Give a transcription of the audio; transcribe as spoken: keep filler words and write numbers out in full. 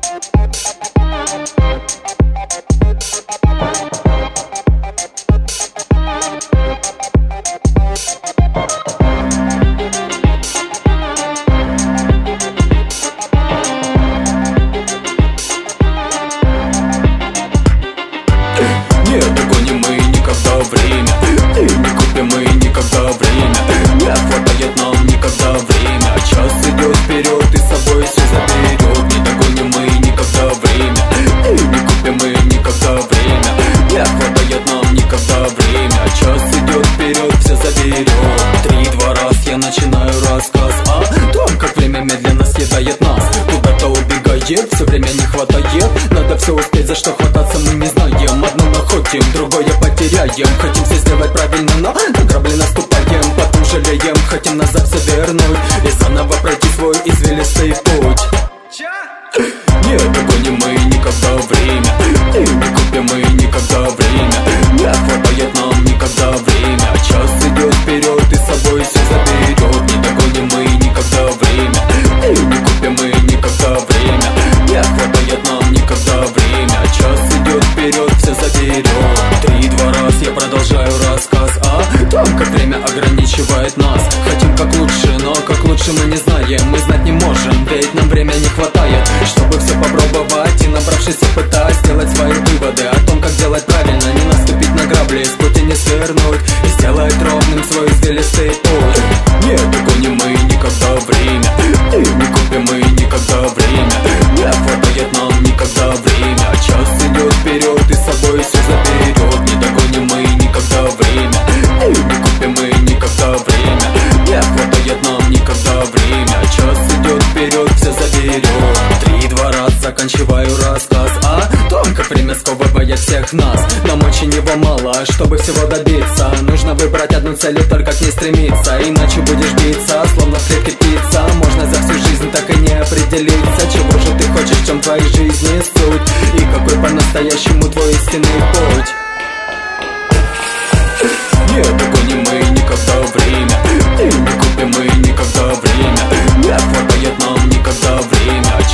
Не догоним мы никогда время, и не купим мы никогда время. Не хватает нам никогда время, а час идет вперед и с собой все заберет. Не догоним мы никогда время, и не купим мы никогда время. Не хватает нам никогда время, а час идет вперед, все заберет. Три-два раз я начинаю рассказ о том, как время медленно съедает нас. Куда-то убегает, все время не хватает. Надо все успеть, за что хвататься мы не знаем. Одно находим, другое потеряем. Хотим все сделать правильно, но на грабли наступаем. Потом жалеем, хотим назад все вернуть и заново пройти свой извилистый путь. Не догоним мы никогда время, и не купим мы никогда время. Не хватает нам никогда время, а час идет вперед и с собой все заберет. Не догоним мы никогда время, и не купим мы никогда время. Не хватает нам никогда время, а час идет вперед, все заберет. Три-два раз я продолжаю рассказ о том, как время ограничивает нас. Хотим как лучше, но как лучше мы не знаем. Мы знать не можем, ведь нам время не хватает, чтобы все попробовать и, набравшись опыта, сделать свои выводы о том, как делать правильно, не наступить на грабли, с пути не свернуть и сделать ровным свой извилистый путь. Не догоним мы никогда время, и не купим мы никогда время. Не хватает нам никогда время, а час идет вперед и с собой все заберет. Не догоним мы никогда время, и не купим мы никогда время. Не хватает нам никогда время, а час идет вперед, все заберет. Три-два раз заканчиваю рассказ о том, как время сковывает всех нас. Нам очень его мало, чтобы всего добиться. Нужно выбрать одну цель и только к ней стремиться, иначе будешь биться, словно в клетке птица. Можно за всю жизнь так и не определиться, чего же ты хочешь, в чем твоей жизни суть, и какой по-настоящему твой истинный путь. Не догоним мы никогда время, и не купим мы никогда время. Не хватает нам никогда время,